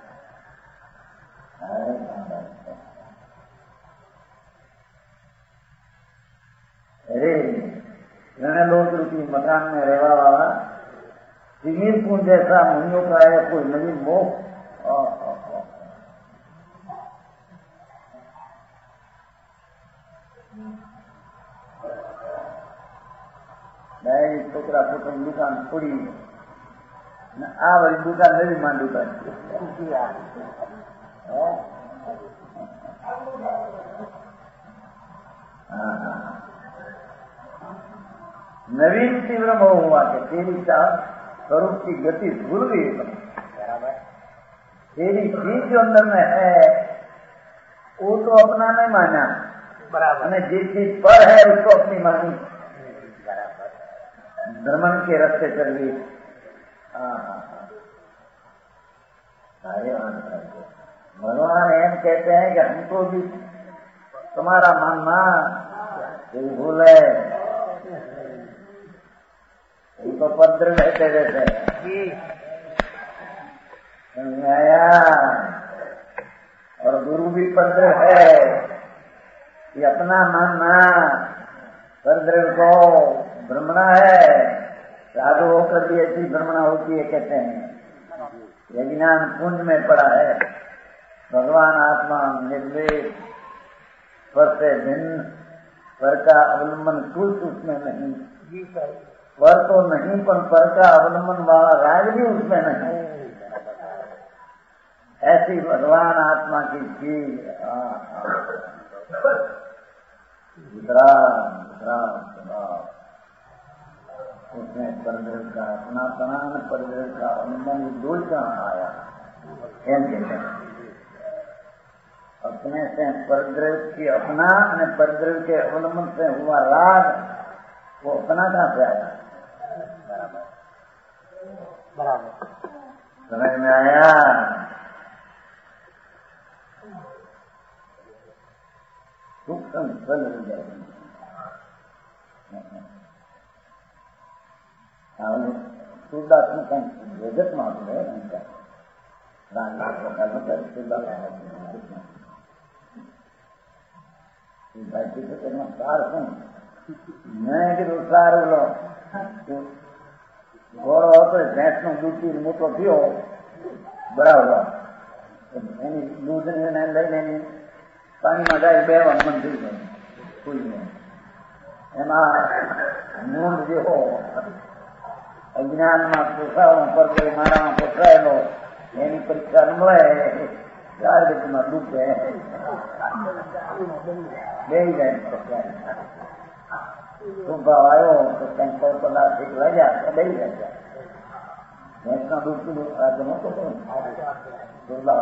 C: अरे मैंने लोग रूपी मकान में रहवा वाला सिमीर पुंज जैसा मुनियों का है कोई नवीन मोह। नहीं छोकरा कुटुंब दुकान थोड़ी आ वाली दुकान नवी मान दुकान नवीन तीव्र मोह हुआ कि तेरी चाह स्वरूप की गति भूल गई। बराबर। तेरी चीज जो अंदर में है वो तो अपना नहीं माना।
A: बराबर।
C: जिस चीज पर है उसको अपनी मानी। बराबर। भ्रमण के रास्ते चल गई। भगवान एम कहते हैं कि हमको भी तुम्हारा मानना कोई भूल है। तो पत्र रहते रहते आया और गुरु भी पत्र है कि अपना मानना पत्र को भ्रमणा है। साधु होकर भी ऐसी भ्रमणा होती है कहते हैं। यह ज्ञान पुंज में पड़ा है। भगवान आत्मा निर्वेद स्वर से भिन्न, स्वर का अवलंबन कुछ उसमें नहीं, स्वर तो नहीं पर स्वर का अवलंबन वाला राग भी उसमें नहीं। ऐसी भगवान आत्मा की चीज दूसरा दूसरा उसमें परदेश का अपना तनान परदेश का अवलंबन दो कहाँ आया। अपने से परदेश की अपना और परदेश के अवलंबन से हुआ राग, वो अपना कहाँ से आया? बराबर समझ में आया? सूक्ष्म फल हो जाएगी। सूरदास में कहीं जगत मालूम है उनका राग का सूरदास भाई किसी करना सार सुन मैं कि सार बोलो घोड़ो हो तो भैंस नो दूध की मोटो पियो बराबर दूध ने लई लेनी पानी में जाए बेवा मन थी गई कोई नहीं एम नूंद जो हो अज्ञान में पोसाओ पर कोई मारा में पोसायेलो एनी परीक्षा न મળે ચાર રીતમાં ડૂબે બેહી જાય પોસાય સ્વભાવ આવ્યો તો કંઈક પર પદાર્થ એક લઈ જાય તો બેહી જાય ભેંસના ડૂબતું આજે નહોતો દુર્લભ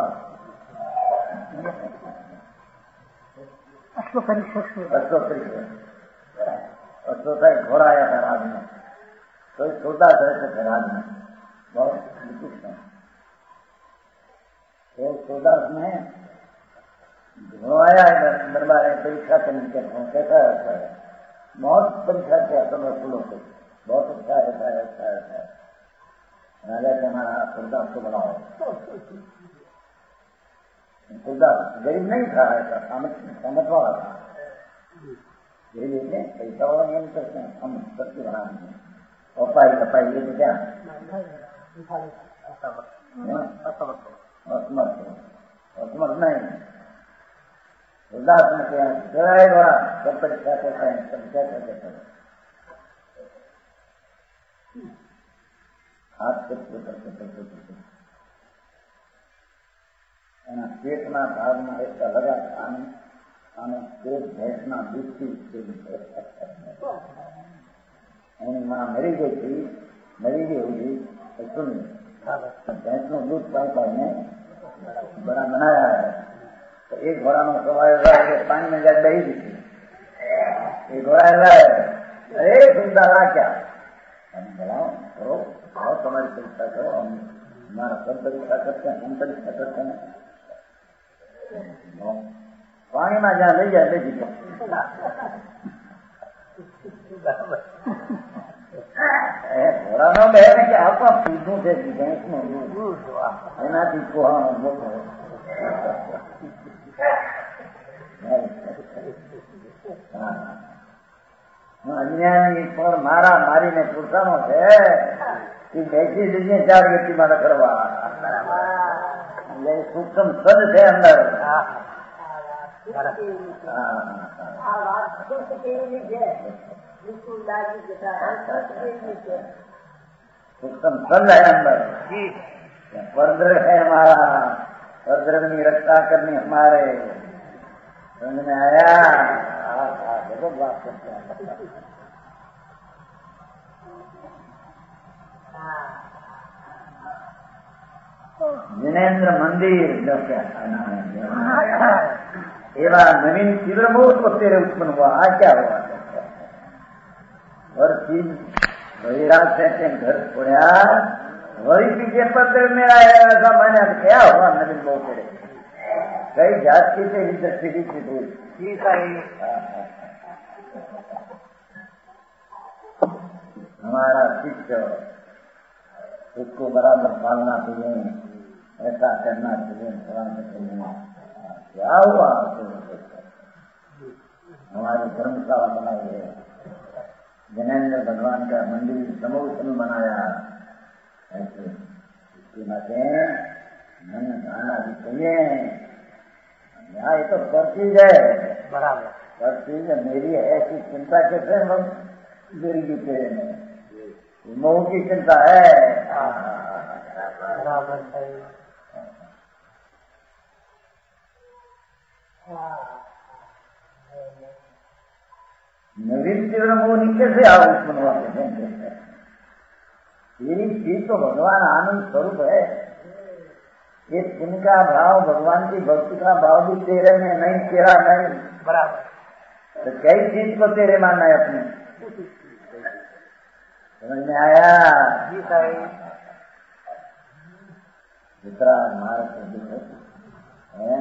C: अश्वकरी अश्वकरी अश्वता घोड़ा आया था राज में तो छोटा रहते थे राज में बहुत विचित्र है चौदह में घोड़ा आया है दरबार परीक्षा करने के कैसा रहता है बहुत परीक्षा किया सब फूलों को बहुत अच्छा रहता है अच्छा रहता है राजा के हमारा चौदह को बनाओ गरीब नहीं था ऐसा समझ वाला था गरीब ने पैसा वाला नहीं करते हैं हम सबके बना देंगे और पाई का पाई लेके क्या असमर्थ नहीं उदास में क्या जराए बड़ा सब परीक्षा करते हैं सब क्या करते हैं हाथ करते करते करते करते એના પેટના ભાગમાં એકતા લગા આને આને પેટ ભેંસના દૂધથી એની માં મરી ગઈ હતી મરી ગઈ હતી સુની ભેંસનું દૂધ પાઈ પાઈને બड़ा बनाया है तो एक घोड़ा में सवार रहा पानी में जाकर बही दी थी एक घोड़ा रहा है अरे सुंदर रहा क्या बनाओ करो बहुत हमारी परीक्षा करो हम हमारा सब परीक्षा करते हैं हम परीक्षा करते हैं पानी में जहाँ ले जाए बेची घोड़ा नो बहने के आपका पीछू से भैंस नो एना थी को हाँ मोटो અજ્ઞાની પર મારા મારીને પૂરસાનો છે એ બેસી જઈએ ચાર વ્યક્તિ માટે કરવા સૂક્ષ્મ સદ છે અંદર સૂક્ષ્મ સદ है अंदर परद्रव है हमारा परद्रव की रक्षा करनी हमारे समझ में आया देखो बात करते हैं जिनेन्द्र मंदिर जो क्या एवं नवीन तीव्रमूर्त को तेरे उत्पन्न हुआ आज क्या हुआ और चीज वहीराज से घर छोड़ा वही पीछे पत्र मेरा है ऐसा मैंने क्या हुआ नवीन बहु तेरे कई जाति से ही दृष्टि की दूर हमारा शिष्य उसको बराबर पालना चाहिए ऐसा करना चाहिए फलाना चाहिए क्या हुआ हमारी धर्मशाला बनाई है जैनेन्द्र भगवान का मंदिर समूह बनाया ऐसे इसके नाते मन गाना भी चाहिए यहाँ ये तो सब चीज है
B: बराबर।
C: हर चीज मेरी है ऐसी चिंता कैसे हम मेरी की तेरे में मोह की चिंता है।
B: बराबर सही।
C: मेरी तीव्र मोह कैसे आओ उत्पन्न तेरी चीज तो भगवान आनंद स्वरूप है। ये जिनका भाव भगवान की भक्ति का भाव भी तेरे में नहीं, तेरा नहीं।
B: बराबर।
C: तो कई चीज को तेरे मानना है अपने। समझ में आया?
B: जी सही।
C: दूसरा हमारा प्रदीप है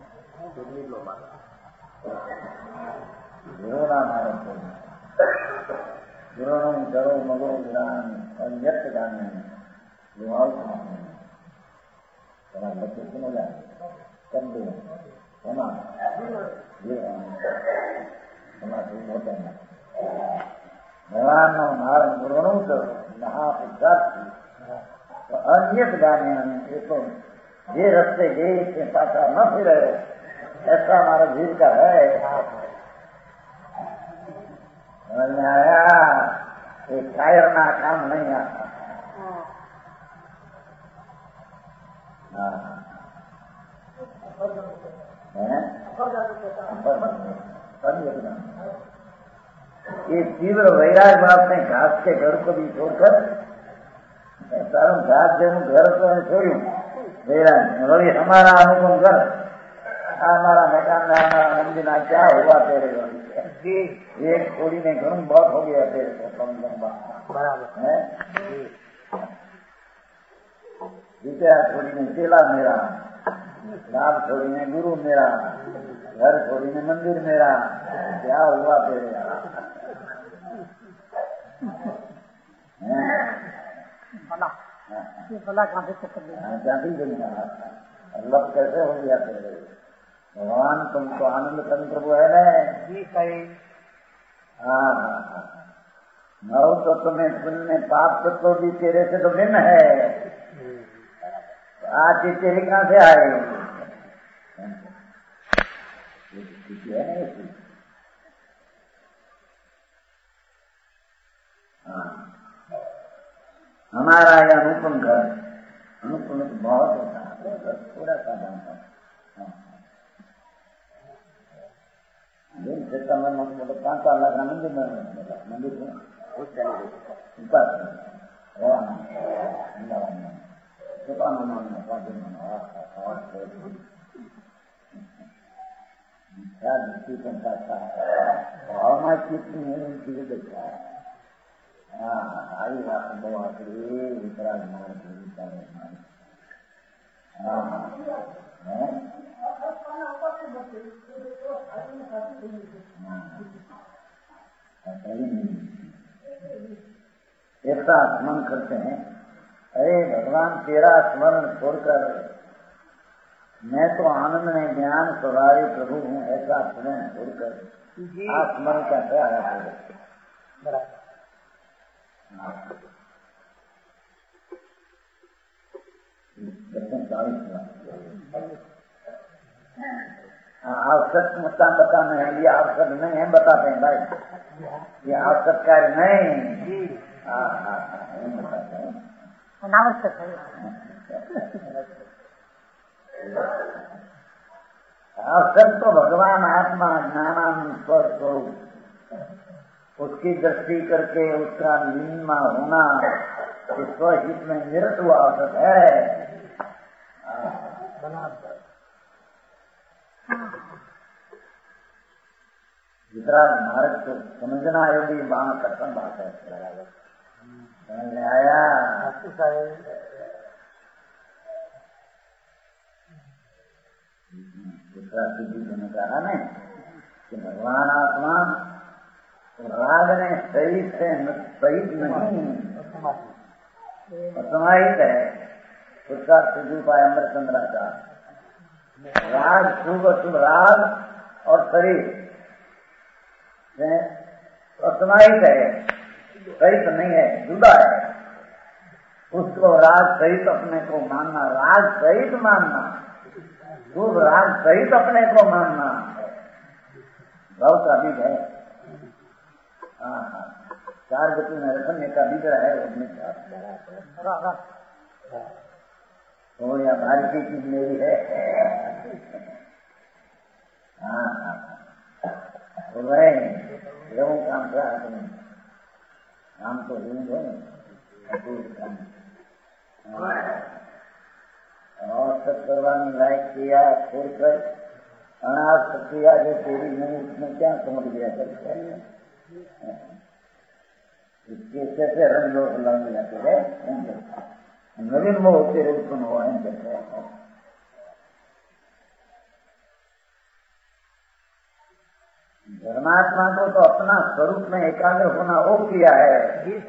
C: गुरु नाम हमारा प्रदीप गुरु करो मगो विरान और यत्त गाने बच्चे सुनो जाए कंदे होना होते हैं भगवान नारायण गुरु तो महापुरुष तो अन्यत गाने ये तो ये रस्ते गए के पासा न फिर ऐसा हमारा भीड़ का है। समझ में आया? एक कायरना काम नहीं आता। ये तीव्र वैराग बाप ने घास के घर को भी छोड़कर सारू घास जैसे घर को छोड़ू वैराग वही हमारा अनुपम घर हमारा मकान हमारा मंदिर क्या हुआ तेरे जी एक थोड़ी नहीं घरों बहुत हो गया तेरे को कम लंबा
B: बराबर
C: है। विद्या थोड़ी ने चेला मेरा, लाभ थोड़ी ने गुरु मेरा, घर थोड़ी ने मंदिर मेरा, क्या हुआ तेरे
B: भला कहाँ से चक्कर
C: अल्लाह कैसे हो गया तेरे भगवान तुमको आनंद करने प्रभु है ना
B: जी सही।
C: हाँ हाँ हाँ नौ तो तुम्हें पुण्य पाप तो भी तेरे से तो भिन्न है। आज ये तेरे कहाँ से आए? हाँ हमारा यह अनुपम घर अनुपम बहुत होता है थोड़ा सा बनता दिन से समय मतलब पाँच साल लग रहा मंदिर में मंदिर में उस ऊपर क्या दृष्टि करता भावना कितनी है उनकी देखता है। हाँ आई बात बहुत वितराग मार ऐसा स्मरण करते हैं अरे भगवान तेरा स्मरण छोड़कर मैं तो आनंद में ज्ञान स्वभावी प्रभु हूँ ऐसा स्मरण छोड़कर आप स्मरण का क्या है? आवश्यक मुद्दा बताना है ये आवश्यक नहीं है बताते हैं भाई ये आवश्यक कार्य नहीं। हाँ हाँ बताते हैं
B: अनावश्यक है।
C: आवश्यक तो भगवान आत्मा ज्ञानानंद स्वरूप उसकी दृष्टि करके उसका लीनमा होना स्वहित में निरत हुआ आवश्यक है। जितना भारत को समझना योगी वहां कथन बात है समझ में आया? दूसरा सिद्धि मैंने कहा ना कि भगवान आत्मा राग ने सही से सहित नहीं समाहित है उसका सिद्धि पाया अमृतचंद्रा का राग शुभ अशुभ राग और शरीर असमाहित है सहित नहीं है जुदा है। उसको राग सहित अपने को मानना राग सहित मानना शुभ राग सहित अपने को मानना भाव का बीज है। हाँ हाँ, चार गति में रखने का बीज है उसमें तो या भारतीय चीज मेरी है। हाँ हाँ, तो वह लोगों काम करा काम तो ढूंढो और सब करवाने लायक किया छोड़कर अनाज किया जो तेरी नहीं उसमें क्या समझ गया सकता है। इसके कैसे रंग लोग लग जाते हैं नवीन मोह तेरे उत्पन्न हुआ है कहते हैं। धर्मात्मा को तो अपना स्वरूप में एकाग्र होना वो किया है।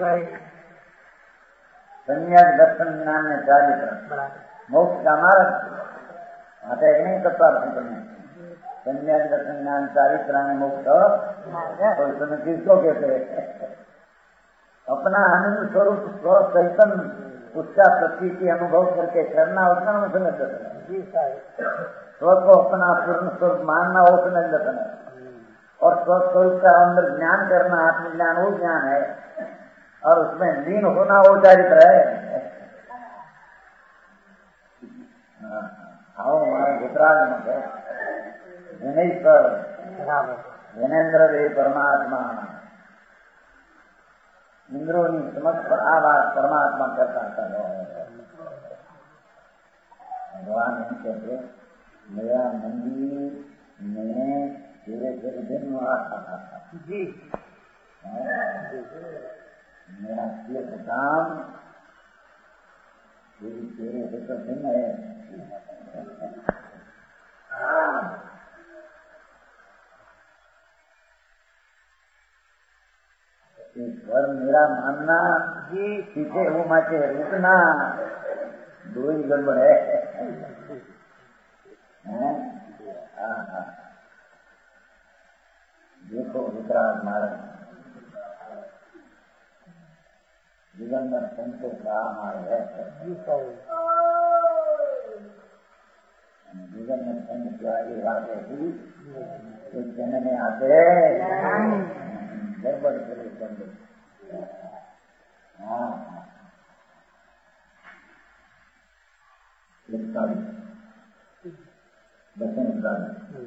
C: संन्यास दर्शन ज्ञान में चारित्र मोक्ष का मार्ग आता है नहीं करता में संन्यास दर्शन ज्ञान चारित्र मोक्ष तो इसमें किसको कहते अपना आनंद स्वरूप स्व चैतन उसका प्रतीति अनुभव करके करना उसका नाम समझ दर्शन। स्व को अपना पूर्ण स्वरूप मानना वो समझ दर्शन है और स्वस्वरूप का अंदर ज्ञान करना आत्मज्ञान वो ज्ञान है और उसमें लीन होना वो चारित्र है। आओ हमारे गुजरात में है विनेश्वर विनेन्द्र वे परमात्मा इंद्रोनी समस्त आवाज परमात्मा करता था। भगवान कहते मेरा मंदिर में तेरे तेरे दिन जी मेरा तीर्थ काम तेरी तेरे से तो दिन है। ईश्वर मेरा मानना जी पीछे वो माचे रुकना दो ही गड़बड़ है। देखो वितराग मार्ग दिगंबर संतों का मार्ग है। दिगंबर संत क्या ये बात है कि कुछ कहने में आते गड़बड़ करे संत। हाँ बसंत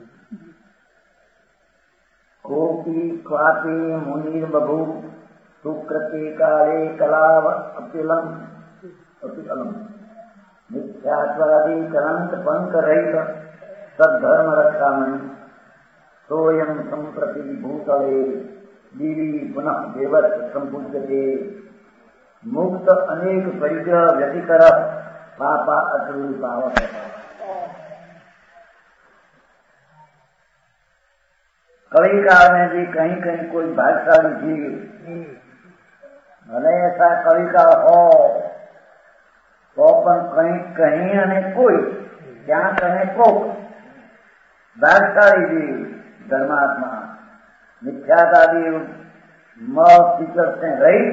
C: कोपी क्वापी मुनिर बभू सुकृति काले कलाव अपिलम अपिलम मिथ्यात्वादी कलंक पंक रहित सद्धर्म रक्षामणि सोयम संप्रति भूतले दीवी पुनः देवत् संपूज्यते मुक्त अनेक परिग्रह व्यतिकर पापा अतुल पावक। कभी काल में भी कहीं कहीं कोई भाग्यशाली जीव भले ऐसा कभी काल हो तो अपन कहीं कहीं अने कोई क्या कहें को भाग्यशाली जीव धर्मात्मा मिथ्यादादी मौत टीचर से रही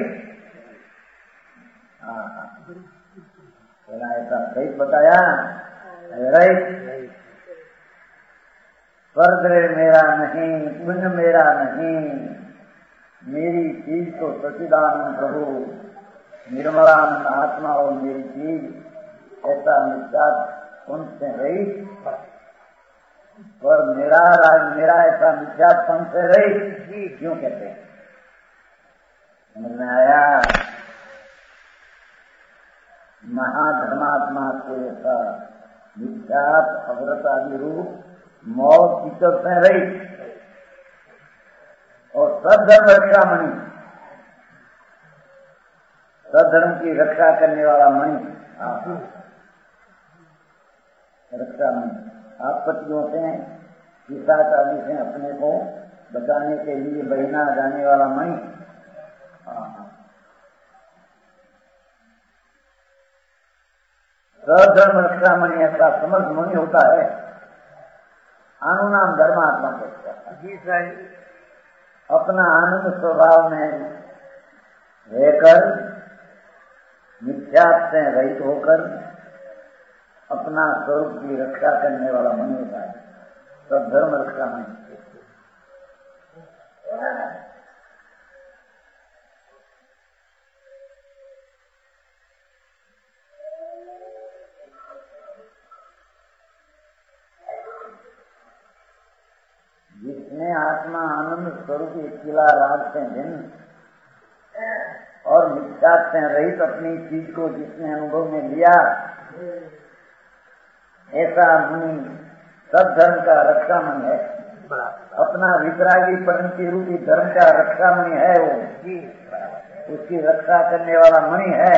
C: ऐसा सही बताया रही स्वर्ग मेरा नहीं पुण्य मेरा नहीं मेरी चीज तो सच्चिदानंद प्रभु निर्मलानंद आत्मा और मेरी चीज ऐसा निश्चात उनसे रही और मेरा राज मेरा ऐसा निश्चात से रही क्यों कहते हैं समझ में आया। महाधर्मात्मा को ऐसा निश्चात अवरत आदि रूप मौत कीचड़ से रही और सद्धर्म रक्षा मणि सद्धर्म की रक्षा करने वाला मणि रक्षा मणि आपत्तियों से पिशाच आदि से अपने को बचाने के लिए बहना जाने वाला मणि। सद्धर्म रक्षा मणि ऐसा समर्थ मणि होता है। अनुनाम धर्मात्मा कहते हैं। अपना आनंद स्वभाव में रहकर मिथ्यात्व से रहित होकर अपना स्वरूप की रक्षा करने वाला मन होता है। सब धर्म रक्षा मन जिसने आत्मा आनंद स्वरूप किला राग से भिन्न और मिथ्या से रहित अपनी चीज को जिसने अनुभव में लिया, ऐसा मुनि सब धर्म का रक्षा मन है। अपना वितरागी परिणति रूपी धर्म का रक्षा मणि है वो, उसकी रक्षा करने वाला मणि है।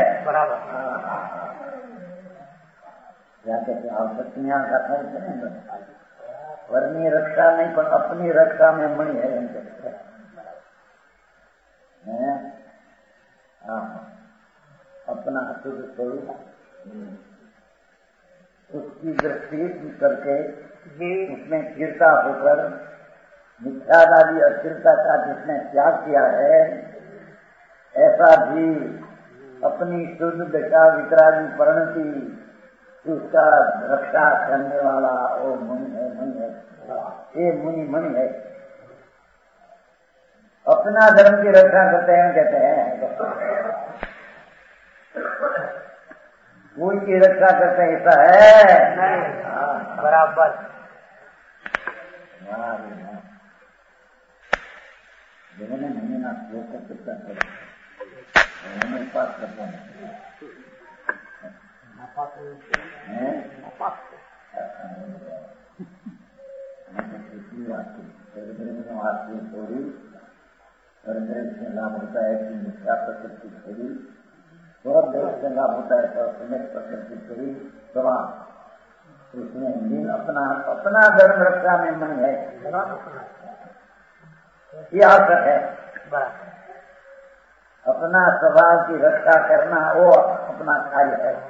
C: क्या कहते हैं आवश्यकता का वर्णीय रक्षा नहीं, पर अपनी रक्षा में मणि है। अपना शुद्ध स्वरूप उसकी दृष्टि करके उसमें गिरता होकर मिथ्यादादी अस्थिरता का जिसने त्याग किया है, ऐसा भी अपनी शुद्ध दशा वितरागी परिणति उसका रक्षा करने वाला वो मुनि है। मुनि है ये मुनि मुनि है। अपना धर्म की रक्षा करते हैं, कहते हैं कोई की रक्षा करते हैं, ऐसा है बराबर। जिन्होंने महीना श्लोक को कितना करें पास करते हैं थोड़ी से लाभ होता है कि मिथ्या प्रकृति छोड़ी, बहुत देर से लाभ होता है तो सुमित प्रकृति छोड़ी समाज। उसमें अपना अपना धर्म रक्षा में मन है, ये आवश्यक है। अपना स्वभाव की रक्षा करना वो अपना कार्य है।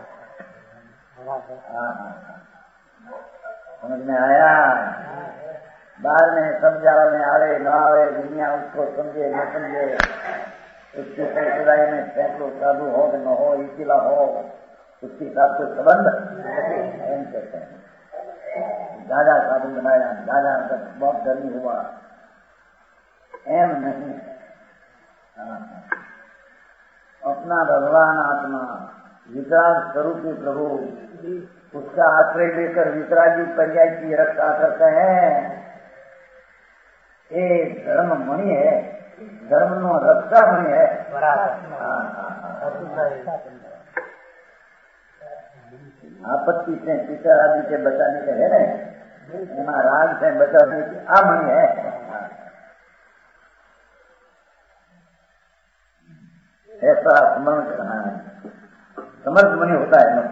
C: समझ में आया? बाहर में समझा में आवे न आवे, दुनिया उसको समझे न समझे, उसके समुदाय में सैकड़ों साधु हो न हो, इकिला हो, उसके साथ कोई संबंध एम कहते हैं। दादा साधु बनाया, दादा बहुत गर्मी हुआ, एम नहीं। अपना भगवान आत्मा वितराग स्वरूपी प्रभु, उसका आश्रय लेकर वितरागी पर्याय की रक्षा करते हैं। ये धर्म मणि है, धर्म नो रक्षा मणि है। आपत्ति से पिता आदि से बचाने का है ना, राग से बचाने की आ मणि है। ऐसा स्मरण करना है, समर्थ मणि होता है ना,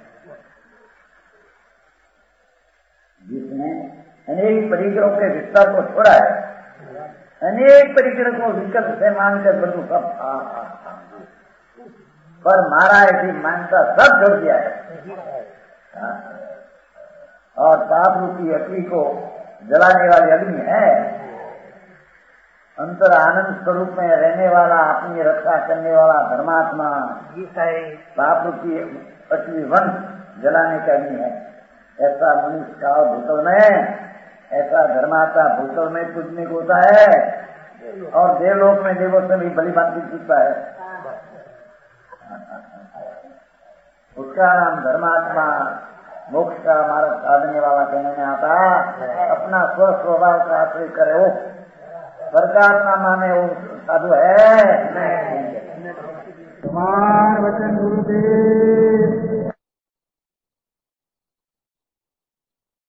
C: जिसने अनेक परिकरों के विस्तार को छोड़ा है, अनेक परिकर को विकल्प से मानकर बंधु सब पर मारा ऐसी मानता सब छोड़ दिया है। और पाप रूपी अग्नि को जलाने वाली अग्नि है। अंतर आनंद स्वरूप में रहने वाला, अपनी रक्षा करने वाला धर्मात्मा पाप रूपी अग्नि वन जलाने का अग्नि है। ऐसा मनुष्य का भूतल में, ऐसा धर्मात्मा भूतल में पूजने को होता है, और देवलोक में देवों से भी बलि भांति पूछता है। उसका नाम धर्मात्मा मोक्ष का मार्ग साधने वाला कहने में आता। अपना स्व स्वभाव का आश्रय करे वो सरकार माने वो साधु है। तुम्हार वचन गुरुदेव।